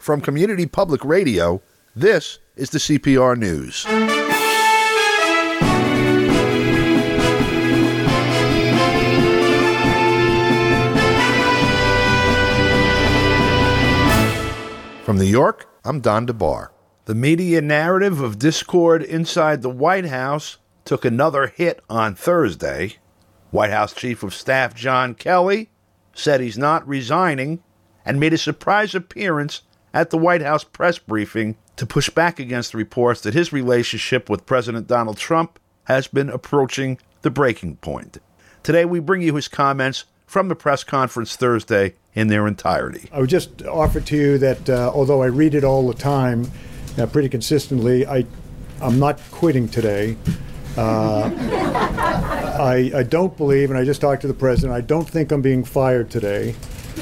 From Community Public Radio, this is the CPR News. From New York, I'm Don DeBar. The media narrative of discord inside the White House took another hit on Thursday. White House Chief of Staff John Kelly said he's not resigning and made a surprise appearance at the White House press briefing to push back against reports that his relationship with President Donald Trump has been approaching the breaking point. Today we bring you his comments from the press conference Thursday in their entirety. I would just offer to you that although I read it all the time, pretty consistently, I'm not quitting today. I don't believe, and I just talked to the president, I don't think I'm being fired today.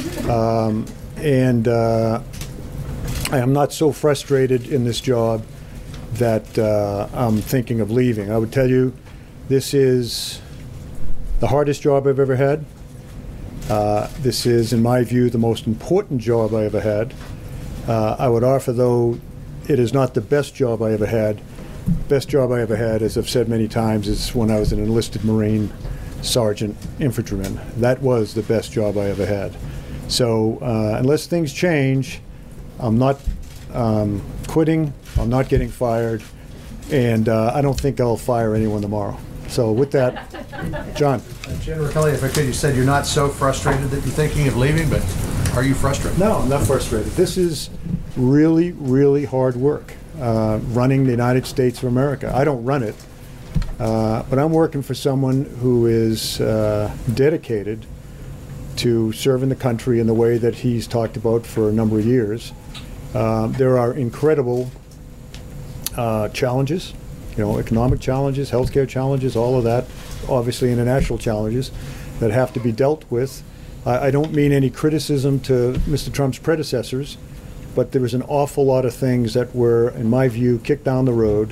And I am not so frustrated in this job that I'm thinking of leaving. I would tell you, this is the hardest job I've ever had. This is, in my view, the most important job I ever had. I would offer, though, it is not the best job I ever had. Best job I ever had, as I've said many times, is when I was an enlisted Marine sergeant infantryman. That was the best job I ever had. So unless things change, I'm not quitting, I'm not getting fired, and I don't think I'll fire anyone tomorrow. So with that, John. General Kelly, if I could, you said you're not so frustrated that you're thinking of leaving, but are you frustrated? No, I'm not frustrated. This is really, really hard work, running the United States of America. I don't run it, but I'm working for someone who is dedicated to serving the country in the way that he's talked about for a number of years. There are incredible challenges, economic challenges, healthcare challenges, all of that, obviously international challenges that have to be dealt with. I don't mean any criticism to Mr. Trump's predecessors, but there was an awful lot of things that were, in my view, kicked down the road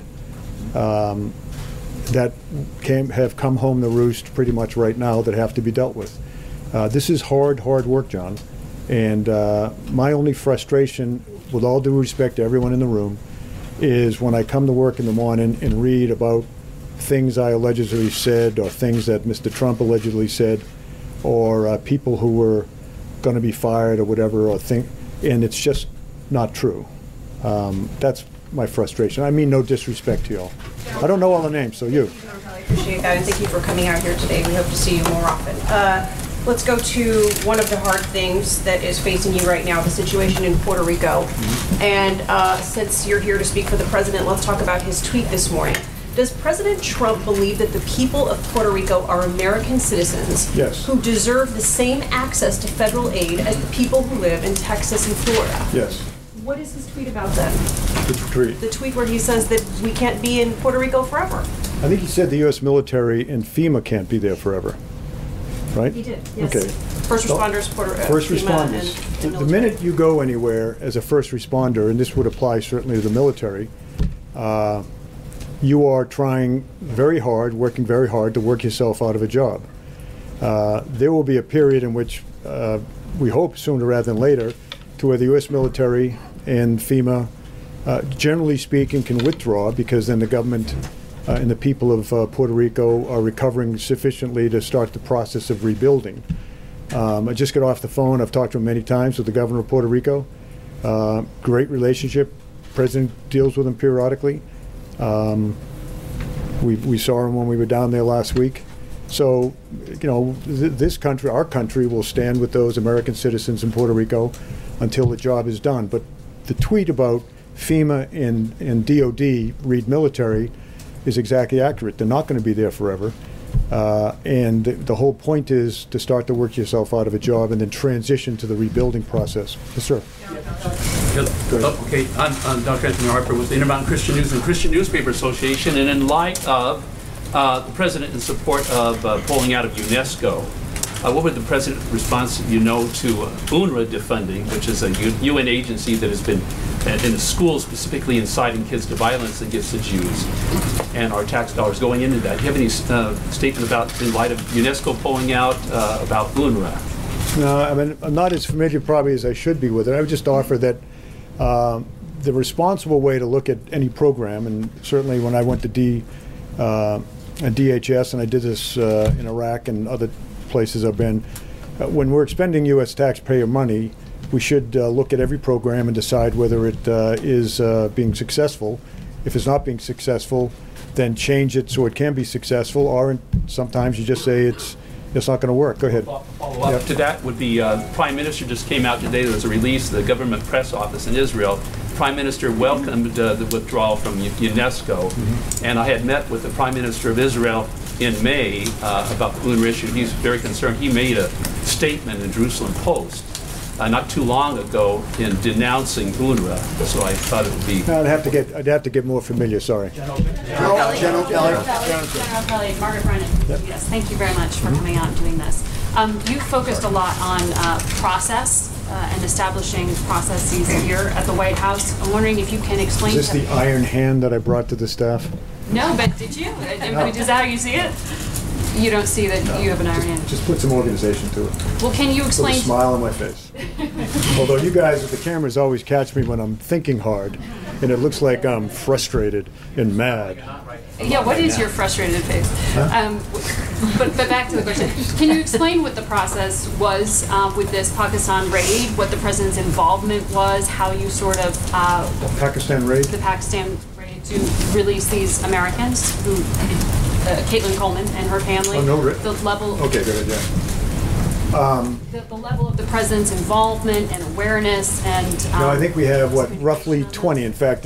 that have come home to roost pretty much right now that have to be dealt with. This is hard work, John. And my only frustration, with all due respect to everyone in the room, is when I come to work in the morning and read about things I allegedly said or things that Mr. Trump allegedly said or people who were going to be fired or whatever, and it's just not true. That's my frustration. I mean no disrespect to y'all. I don't know all the names, so you. I appreciate that, and thank you for coming out here today. We hope to see you more often. Let's go to one of the hard things that is facing you right now, the situation in Puerto Rico. And since you're here to speak for the president, let's talk about his tweet this morning. Does President Trump believe that the people of Puerto Rico are American citizens who deserve the same access to federal aid as the people who live in Texas and Florida? Yes. What is his tweet about then? Which tweet? The tweet where he says that we can't be in Puerto Rico forever. I think he said the U.S. military and FEMA can't be there forever. Right? He did, yes. Okay. First responders, first responders. And the minute you go anywhere as a first responder, and this would apply certainly to the military, you are trying very hard, working very hard to work yourself out of a job. There will be a period in which we hope sooner rather than later to where the U.S. military and FEMA, generally speaking, can withdraw because then the government and the people of Puerto Rico are recovering sufficiently to start the process of rebuilding. I just got off the phone. I've talked to him many times with the governor of Puerto Rico. Great relationship. President deals with him periodically. We saw him when we were down there last week. So, this country, our country, will stand with those American citizens in Puerto Rico until the job is done. But the tweet about FEMA and DOD, read military, is exactly accurate. They're not going to be there forever. And the whole point is to start to work yourself out of a job and then transition to the rebuilding process. Yes, sir. Okay, I'm Dr. Anthony Harper with the Intermountain Christian News and Christian Newspaper Association, and in light of the president in support of pulling out of UNESCO, what would the president's response, to UNRWA defunding, which is a UN agency that has been in the schools specifically inciting kids to violence against the Jews, and our tax dollars going into that? Do you have any statement about, in light of UNESCO pulling out, about UNRWA? No, I'm not as familiar probably as I should be with it. I would just offer that The responsible way to look at any program, and certainly when I went to DHS, and I did this in Iraq and other places I've been, when we're expending U.S. taxpayer money, we should look at every program and decide whether it is being successful. If it's not being successful, then change it so it can be successful, or sometimes you just say it's not going to work. Go ahead. Follow up to that would be, Prime Minister just came out today, there was a release, the government press office in Israel. Prime Minister welcomed the withdrawal from UNESCO, and I had met with the Prime Minister of Israel in May about the UNRWA issue. He's very concerned. He made a statement in Jerusalem Post not too long ago in denouncing UNRWA, so I thought it would be... No, I'd have to get more familiar, sorry. General Kelly, Margaret Brennan. Yes, thank you very much for coming out and doing this. You focused a lot on process and establishing processes here at the White House. I'm wondering if you can explain... Is this the iron hand that I brought to the staff? No, but did you? Is that how you see it? You don't see that you have an iron hand? Just put some organization to it. Well, can you explain... Put a smile on my face. Although you guys at the cameras always catch me when I'm thinking hard, and it looks like I'm frustrated and mad. Yeah, what is your frustrated face? Huh? But back to the question. Can you explain what the process was with this Pakistan raid, what the president's involvement was, how you sort of... Pakistan raid? The Pakistan raid to release these Americans who... Caitlin Coleman and her family. Oh, no, the level... Okay, good, yeah. The level of the president's involvement and awareness and... No, I think we have, roughly 20. In fact,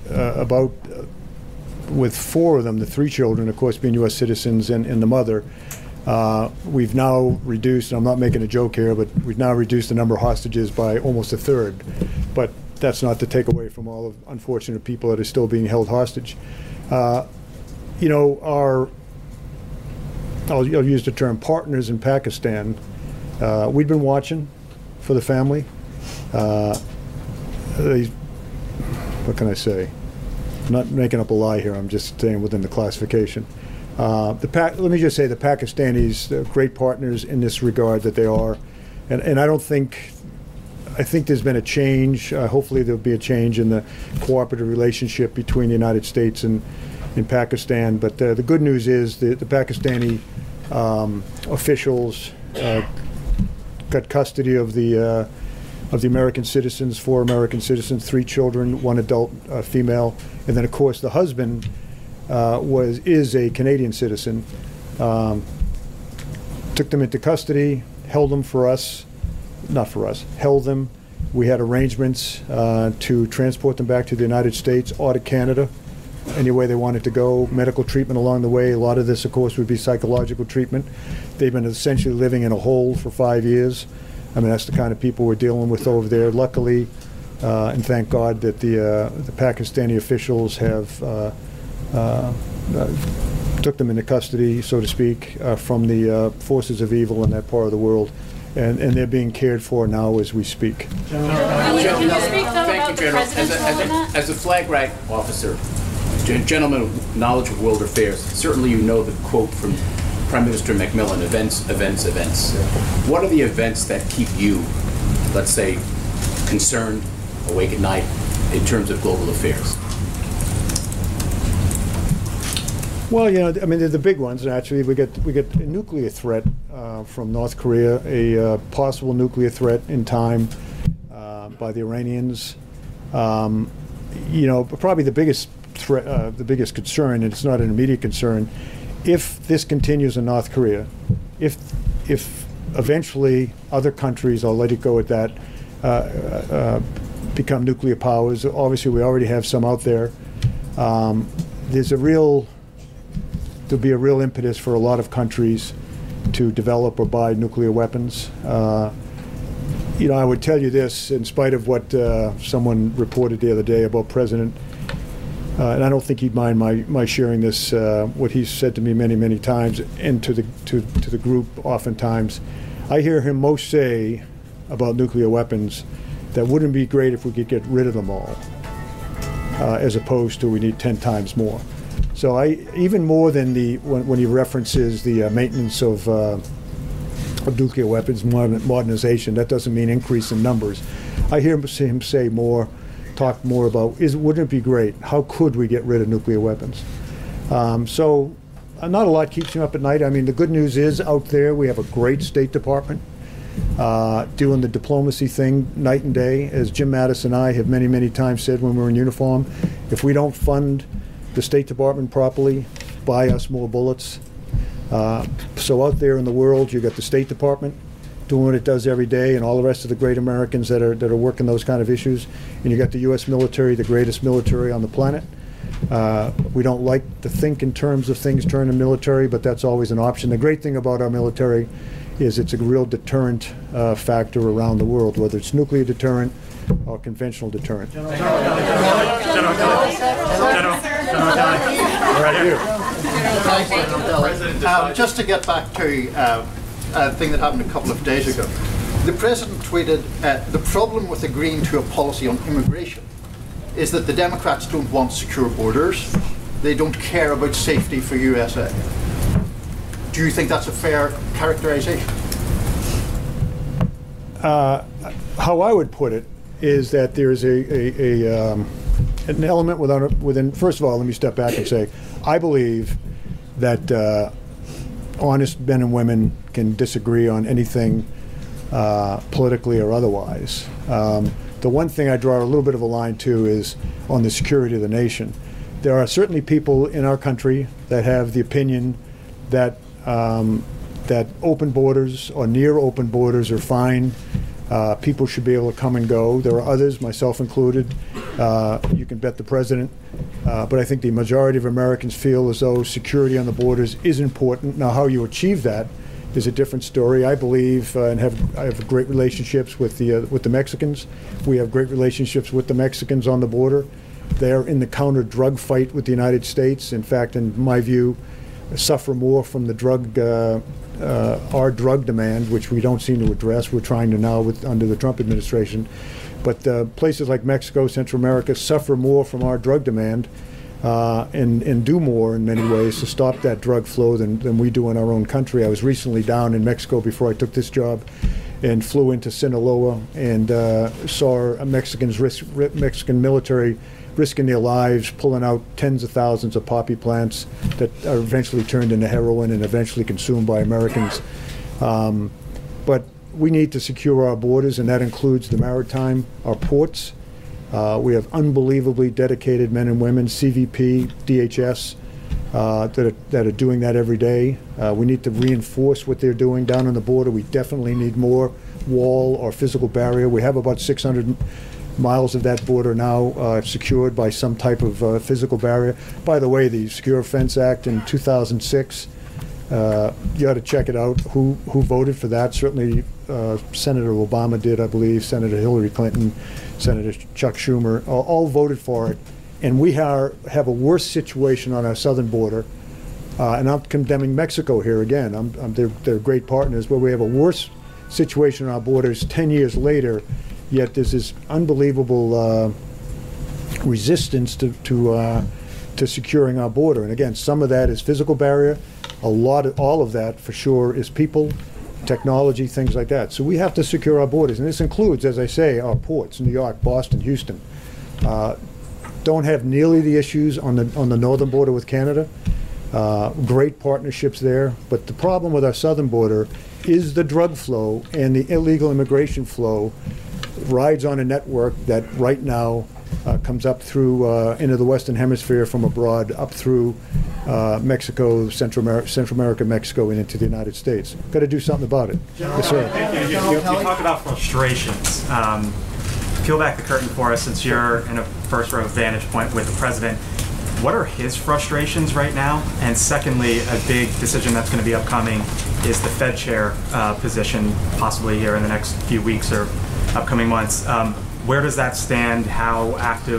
with 4 of them, the 3 children, of course, being U.S. citizens and the mother, we've now reduced, and I'm not making a joke here, but we've now reduced the number of hostages by almost a third. But that's not to take away from all of unfortunate people that are still being held hostage. You know, I'll use the term partners in Pakistan, we've been watching for the family. What can I say? I'm not making up a lie here, I'm just staying within the classification. Let me just say the Pakistanis, they're great partners in this regard that they are. And I think there's been a change. Hopefully there'll be a change in the cooperative relationship between the United States and in Pakistan, but the good news is the Pakistani officials got custody of the American citizens, 4 American citizens, 3 children, 1 adult female, and then of course the husband is a Canadian citizen. Took them into custody, held them held them. We had arrangements to transport them back to the United States or to Canada. Any way they wanted to go, medical treatment along the way. A lot of this, of course, would be psychological treatment. They've been essentially living in a hole for 5 years. I mean, that's the kind of people we're dealing with over there. Luckily, and thank God that the Pakistani officials have took them into custody, so to speak, from the forces of evil in that part of the world. And they're being cared for now as we speak. Can you speak, though, about the president's role in that? As a flag rank officer, gentleman of knowledge of world affairs, certainly you know the quote from Prime Minister Macmillan, events, events, events. What are the events that keep you, let's say, concerned, awake at night, in terms of global affairs? Well, you know, I mean, they're the big ones. Actually, we get a nuclear threat from North Korea, a possible nuclear threat in time by the Iranians. You know, probably the biggest threat, the biggest concern, and it's not an immediate concern, if this continues in North Korea, if eventually other countries, I'll let it go at that, become nuclear powers. Obviously, we already have some out there. There'll be a real impetus for a lot of countries to develop or buy nuclear weapons. You know, I would tell you this, in spite of what someone reported the other day about President, and I don't think he'd mind my sharing this, what he's said to me many, many times, and to the group oftentimes. I hear him most say about nuclear weapons that wouldn't be great if we could get rid of them all, as opposed to we need 10 times more. So even more than when he references the maintenance of nuclear weapons modernization, that doesn't mean increase in numbers. I hear him say more talk more about wouldn't it be great? How could we get rid of nuclear weapons? So not a lot keeps me up at night. I mean, the good news is out there we have a great State Department doing the diplomacy thing night and day. As Jim Mattis and I have many, many times said when we're in uniform, if we don't fund the State Department properly, buy us more bullets. So out there in the world, you got the State Department doing what it does every day, and all the rest of the great Americans that are working those kind of issues. And you got the U.S. military, the greatest military on the planet. We don't like to think in terms of things turning military, but that's always an option. The great thing about our military is it's a real deterrent factor around the world, whether it's nuclear deterrent or conventional deterrent. Just to get back to a thing that happened a couple of days ago. The President tweeted, the problem with agreeing to a policy on immigration is that the Democrats don't want secure borders. They don't care about safety for USA. Do you think that's a fair characterization? How I would put it is that there's an element within. First of all, let me step back and say, I believe that honest men and women can disagree on anything politically or otherwise. The one thing I draw a little bit of a line to is on the security of the nation. There are certainly people in our country that have the opinion that that open borders or near open borders are fine. People should be able to come and go. There are others, myself included. You can bet the president. But I think the majority of Americans feel as though security on the borders is important. Now, how you achieve that is a different story. I believe I have great relationships with the Mexicans. We have great relationships with the Mexicans on the border. They're in the counter-drug fight with the United States. In fact, in my view, suffer more from the our drug demand, which we don't seem to address. We're trying to now under the Trump administration. But places like Mexico, Central America suffer more from our drug demand and do more in many ways to stop that drug flow than we do in our own country. I was recently down in Mexico before I took this job and flew into Sinaloa and saw Mexican military risking their lives, pulling out tens of thousands of poppy plants that are eventually turned into heroin and eventually consumed by Americans. But we need to secure our borders, and that includes the maritime, our ports. We have unbelievably dedicated men and women, CVP, DHS, that are doing that every day. We need to reinforce what they're doing down on the border. We definitely need more wall or physical barrier. We have about 600 miles of that border now secured by some type of physical barrier. By the way, the Secure Fence Act in 2006, you ought to check it out. Who voted for that? Certainly Senator Obama did, I believe, Senator Hillary Clinton, Senator Chuck Schumer, all voted for it. And we have a worse situation on our southern border. And I'm condemning Mexico here again. They're great partners, but we have a worse situation on our borders 10 years later, yet there's this unbelievable resistance to securing our border. And again, some of that is physical barrier. All of that for sure is people, technology, things like that. So we have to secure our borders, and this includes, as I say, our ports: New York, Boston, Houston. Don't have nearly the issues on the northern border with Canada. Great partnerships there, but the problem with our southern border is the drug flow, and the illegal immigration flow rides on a network that right now comes up through into the Western Hemisphere from abroad, up through Mexico, Central America, Mexico, and into the United States. Got to do something about it. Yes, sir. You talk about frustrations. Peel back the curtain for us, since you're in a first row vantage point with the president. What are his frustrations right now? And secondly, a big decision that's going to be upcoming is the Fed chair position, possibly here in the next few weeks or upcoming months. Where does that stand? How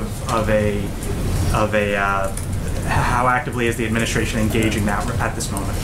actively is the administration engaging that at this moment?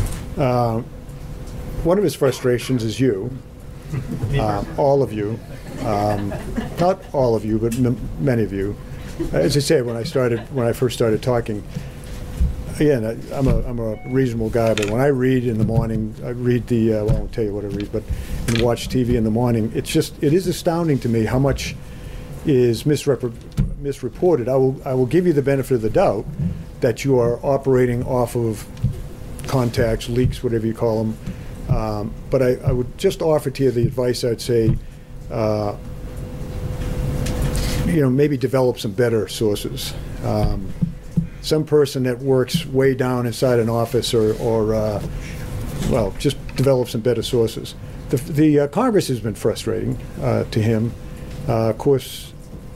One of his frustrations is you, all of you, not all of you, but many of you. As I say, when I first started talking, again, I'm a reasonable guy, but when I read in the morning, I read I won't tell you what I read, but and watch TV in the morning, it is astounding to me how much is misreported. I will give you the benefit of the doubt that you are operating off of contacts, leaks, whatever you call them. But I would just offer to you the advice. I'd say, maybe develop some better sources. Some person that works way down inside an office, or just develop some better sources. The Congress has been frustrating to him. Of course,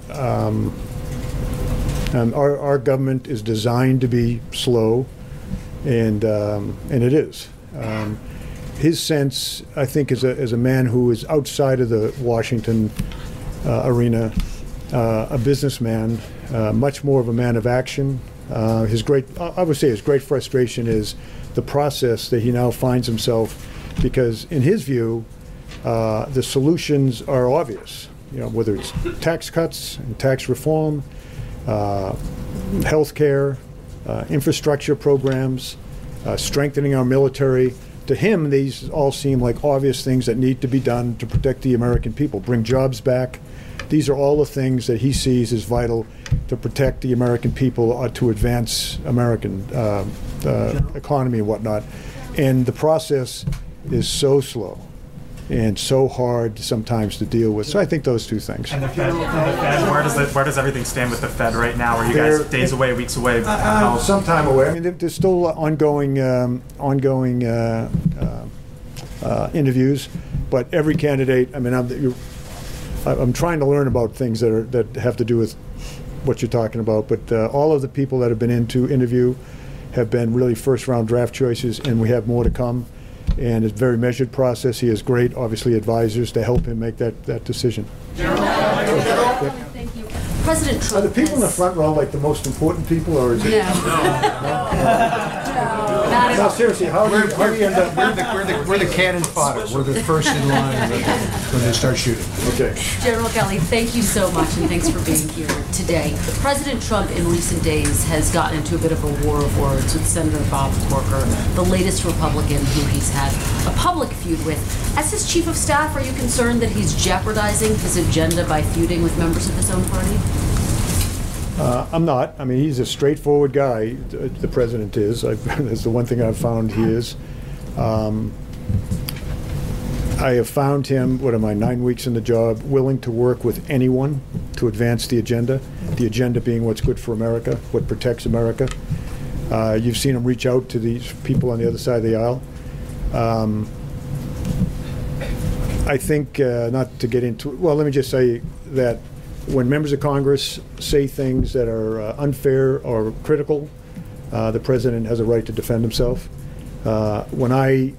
our government is designed to be slow, and it is. His sense, I think, as a man who is outside of the Washington arena, a businessman, much more of a man of action. I would say his great frustration is the process that he now finds himself, because in his view, the solutions are obvious. Whether it's tax cuts and tax reform, health care, infrastructure programs, strengthening our military. To him, these all seem like obvious things that need to be done to protect the American people, bring jobs back. These are all the things that he sees as vital to protect the American people, to advance American economy and whatnot. And the process is so slow and so hard sometimes to deal with. So I think those two things. And the Fed, where does everything stand with the Fed right now? Are you guys days away, weeks away? Some time away. I mean, there's still ongoing interviews, but every candidate. I mean, I'm trying to learn about things that have to do with what you're talking about. But all of the people that have been into interview have been really first-round draft choices, and we have more to come. And it's a very measured process. He has great, obviously, advisors to help him make that decision. Thank you. President Trump. Are the people in the front row like the most important people, or is it? No, seriously, how do you end up? We're the cannon fodder. We're the first in line when they start shooting. Okay. General Kelly, thank you so much, and thanks for being here today. President Trump in recent days has gotten into a bit of a war of words with Senator Bob Corker, the latest Republican who he's had a public feud with. As his chief of staff, are you concerned that he's jeopardizing his agenda by feuding with members of his own party? I'm not. I mean, he's a straightforward guy, the president is. That's the one thing I've found he is. I have found him, 9 weeks in the job, willing to work with anyone to advance the agenda being what's good for America, what protects America. You've seen him reach out to these people on the other side of the aisle. I think, not to get into, let me just say that when members of Congress say things that are unfair or critical, the president has a right to defend himself. When I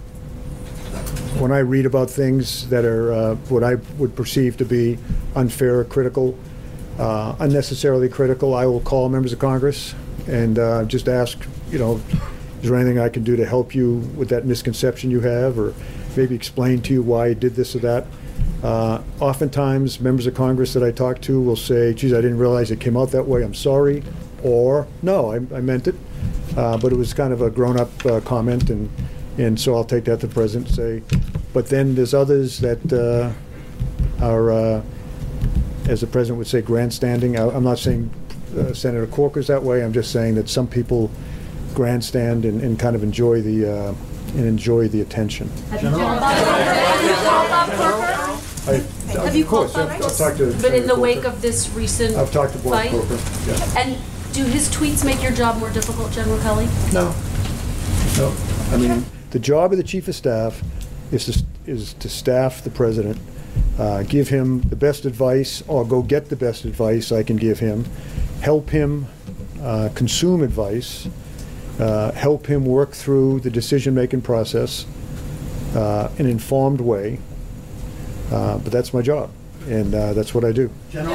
read about things that are what I would perceive to be unfair, critical, unnecessarily critical, I will call members of Congress and just ask, is there anything I can do to help you with that misconception you have, or maybe explain to you why I did this or that. Oftentimes, members of Congress that I talk to will say, geez, I didn't realize it came out that way, I'm sorry, or no, I meant it, but it was kind of a grown-up comment, and so I'll take that to the president and say, but then there's others that are, as the president would say, grandstanding. I'm not saying Senator Corker's that way, I'm just saying that some people grandstand and kind of enjoy the attention. Have you called Bob Corker? Have you called Bob Corker? But in the wake of this recent I've talked to Bob fight? Corker, yeah. And do his tweets make your job more difficult, General Kelly? No. I mean, the job of the chief of staff is to staff the president, give him the best advice, or go get the best advice I can give him, help him consume advice, help him work through the decision-making process in an informed way. But that's my job, and that's what I do. General,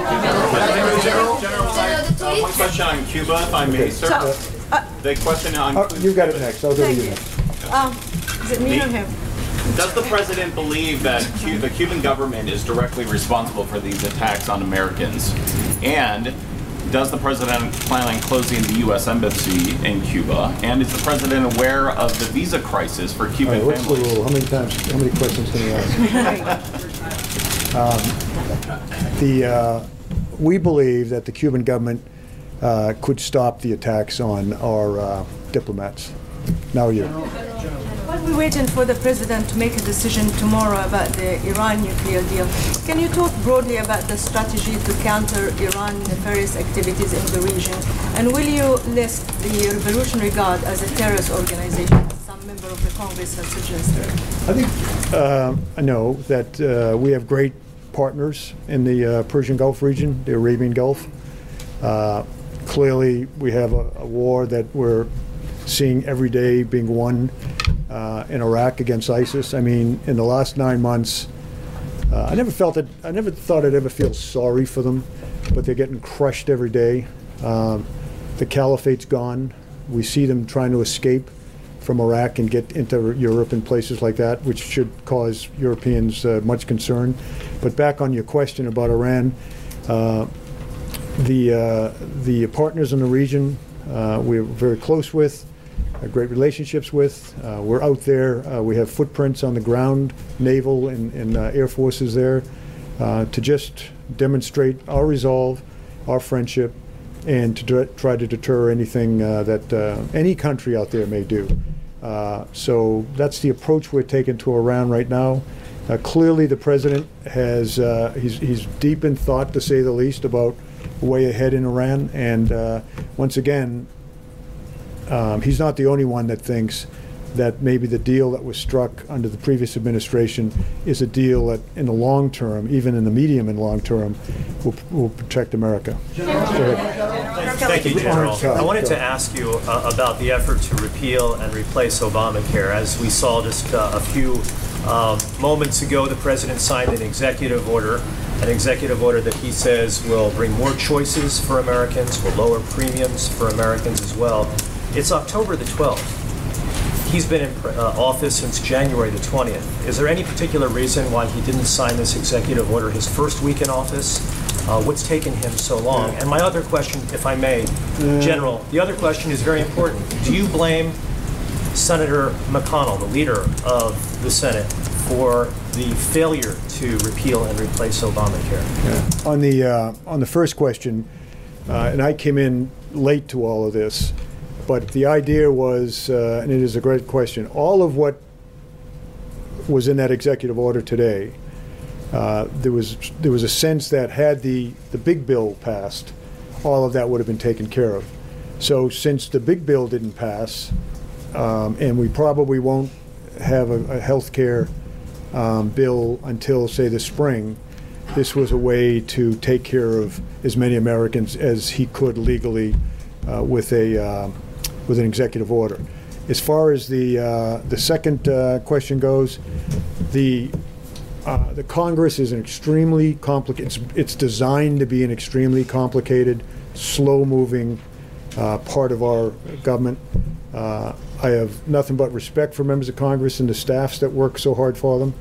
one question on Cuba, if I may, sir. The question on you got it next. I'll go to you next. Is it me or him? Does the president believe that the Cuban government is directly responsible for these attacks on Americans? And does the president plan on closing the U.S. Embassy in Cuba? And is the president aware of the visa crisis for Cuban families? What's the rule? How many questions can you ask? we believe that the Cuban government could stop the attacks on our diplomats. Now you. While we're waiting for the president to make a decision tomorrow about the Iran nuclear deal, can you talk broadly about the strategy to counter Iran nefarious activities in the region? And will you list the Revolutionary Guard as a terrorist organization, as some member of the Congress has suggested? I think I know that we have great partners in the Persian Gulf region, the Arabian Gulf. Clearly, we have a war that we're seeing every day being won in Iraq against ISIS. I mean, in the last 9 months, I never thought I'd ever feel sorry for them, but they're getting crushed every day. The caliphate's gone. We see them trying to escape from Iraq and get into Europe and places like that, which should cause Europeans much concern. But back on your question about Iran, the partners in the region we're very close with, great relationships with. We're out there. We have footprints on the ground, naval and air forces there, to just demonstrate our resolve, our friendship, and to try to deter anything that any country out there may do. So that's the approach we're taking to Iran right now. Clearly, the president has he's deep in thought, to say the least, about the way ahead in Iran. And once again, he's not the only one that thinks that maybe the deal that was struck under the previous administration is a deal that, in the long term, even in the medium and long term, will protect America. Thank you, General. I wanted to ask you about the effort to repeal and replace Obamacare. As we saw just a few moments ago, the president signed an executive order that he says will bring more choices for Americans, will lower premiums for Americans as well. It's October the 12th. He's been in office since January the 20th. Is there any particular reason why he didn't sign this executive order his first week in office? What's taken him so long? And my other question, if I may, General, the other question is very important. Do you blame Senator McConnell, the leader of the Senate, for the failure to repeal and replace Obamacare? On the first question, and I came in late to all of this, but the idea was, and it is a great question, all of what was in that executive order today, there was a sense that had the big bill passed, all of that would have been taken care of. So since the big bill didn't pass, and we probably won't have a health care bill until, say, the spring, this was a way to take care of as many Americans as he could legally with an executive order. As far as the second question goes, the Congress is an extremely complicated. It's designed to be an extremely complicated, slow-moving part of our government. I have nothing but respect for members of Congress and the staffs that work so hard for them.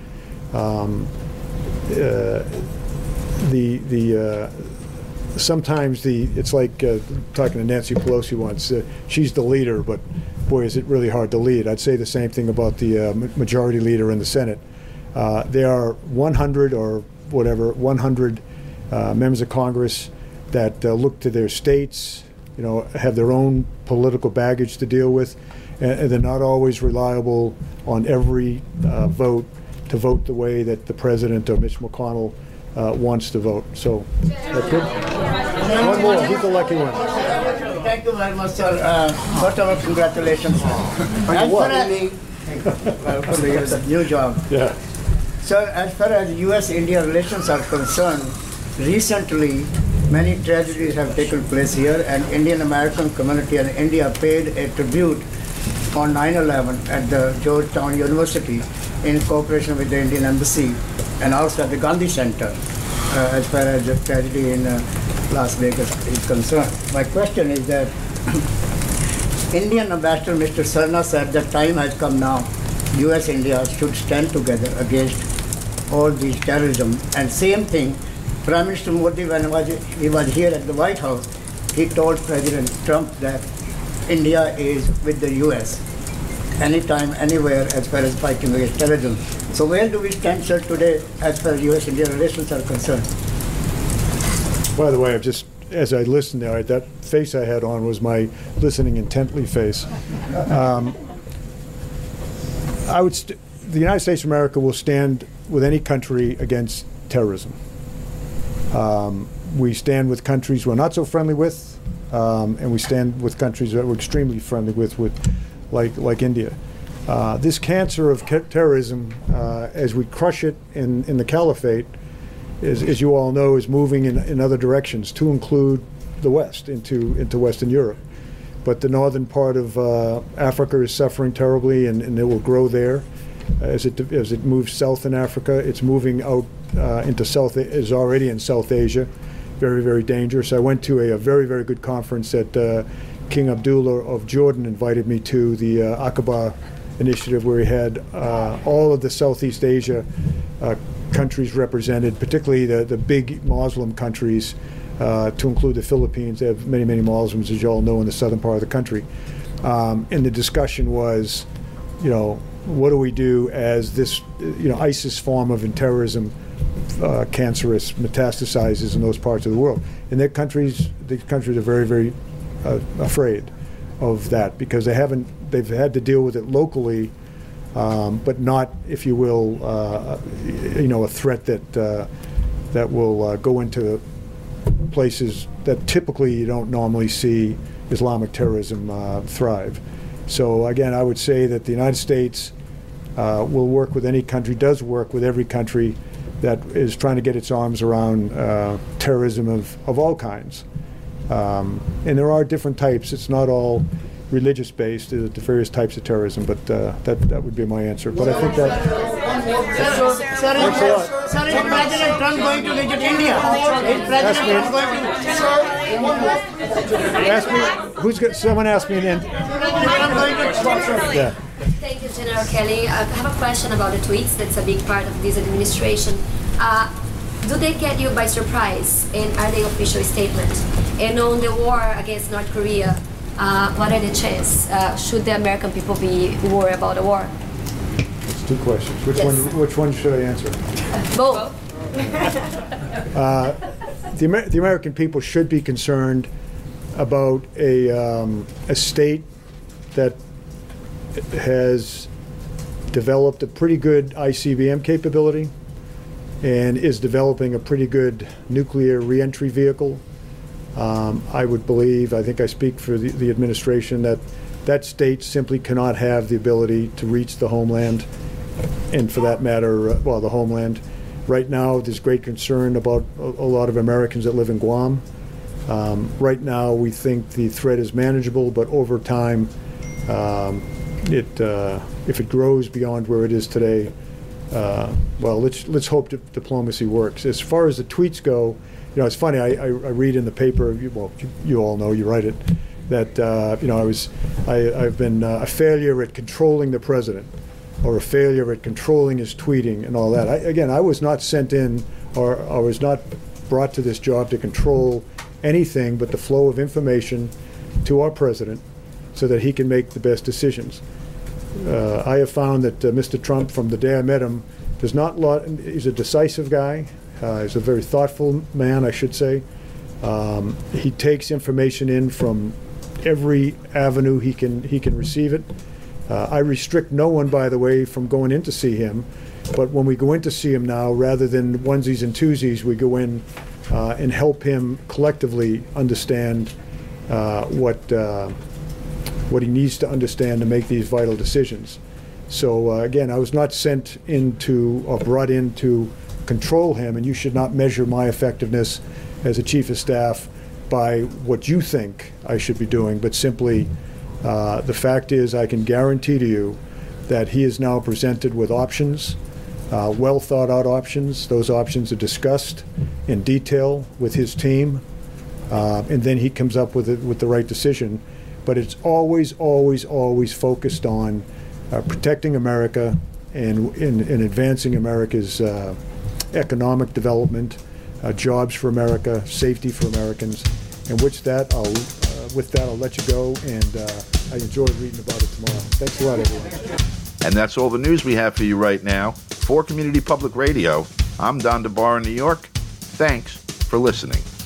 Sometimes it's like talking to Nancy Pelosi once. She's the leader, but boy, is it really hard to lead. I'd say the same thing about the majority leader in the Senate. There are 100 or whatever, 100 members of Congress that look to their states, have their own political baggage to deal with, and they're not always reliable on every vote to vote the way that the president or Mitch McConnell wants to vote. So that's good. One more. Who's the lucky one? Thank you very much, sir. First of all, congratulations. On what? For your new job. Yeah. Sir, as far as U.S.-India relations are concerned, recently many tragedies have taken place here, and Indian American community in India paid a tribute on 9/11 at the Georgetown University in cooperation with the Indian Embassy and also at the Gandhi Center, as far as the tragedy in Las Vegas is concerned. My question is that Indian Ambassador Mr. Sarna said the time has come now, U.S.-India should stand together against all these terrorism. And same thing, Prime Minister Modi, when he was here at the White House, he told President Trump that India is with the U.S. anytime, anywhere, as far as fighting against terrorism. So where do we stand, sir, today, as far as U.S.-India relations are concerned? By the way, as I listened there, that face I had on was my listening intently face. The United States of America will stand with any country against terrorism. We stand with countries we're not so friendly with, and we stand with countries that we're extremely friendly with like India. This cancer of terrorism, as we crush it in the caliphate, as you all know, is moving in other directions, to include the West, into Western Europe. But the northern part of Africa is suffering terribly, and it will grow there. As it moves south in Africa, it's moving out into is already in South Asia. Very, very dangerous. I went to a very, very good conference that King Abdullah of Jordan invited me to, the Aqaba initiative, where he had all of the Southeast Asia countries represented, particularly the big Muslim countries, to include the Philippines. They have many, many Muslims, as you all know, in the southern part of the country. And the discussion was, what do we do as this, ISIS form of terrorism, cancerous, metastasizes in those parts of the world? And these countries are very, very afraid of that, because they've had to deal with it locally, but not, if you will, a threat that will go into places that typically you don't normally see Islamic terrorism thrive. So again, I would say that the United States will work with any country, does work with every country that is trying to get its arms around terrorism of all kinds. And there are different types. It's not all religious-based. There's various types of terrorism, but that would be my answer. But I think that... Sir, is President Trump going to visit India? Is President Trump going to... Someone asked me then. Yeah. Thank you, General Kelly. I have a question about the tweets. That's a big part of this administration. Do they get you by surprise, and are they official statements? And on the war against North Korea, what are the chances? Should the American people be worried about the war? It's two questions. Which one should I answer? Both. The American people should be concerned about a state that has developed a pretty good ICBM capability and is developing a pretty good nuclear reentry vehicle. I would believe, I think I speak for the administration, that state simply cannot have the ability to reach the homeland, and for that matter, the homeland. Right now, there's great concern about a lot of Americans that live in Guam. Right now, we think the threat is manageable, but over time, if it grows beyond where it is today, let's hope diplomacy works. As far as the tweets go, it's funny. I read in the paper. You all know. You write it. That I've been a failure at controlling the president, or a failure at controlling his tweeting and all that. I was not sent in, or I was not brought to this job to control anything but the flow of information to our president, so that he can make the best decisions. I have found that Mr. Trump, from the day I met him, he's a decisive guy. He's a very thoughtful man, I should say. He takes information in from every avenue he can receive it. I restrict no one, by the way, from going in to see him. But when we go in to see him now, rather than onesies and twosies, we go in and help him collectively understand what he needs to understand to make these vital decisions. So again, I was not sent into or brought in to control him, and you should not measure my effectiveness as a chief of staff by what you think I should be doing, but simply the fact is, I can guarantee to you that he is now presented with options, well thought out options. Those options are discussed in detail with his team, and then he comes up with the right decision. But it's always, always, always focused on protecting America and in advancing America's economic development, jobs for America, safety for Americans. And with that, I'll let you go, and I enjoyed reading about it tomorrow. Thanks a lot, everyone. And that's all the news we have for you right now. For Community Public Radio, I'm Don DeBar in New York. Thanks for listening.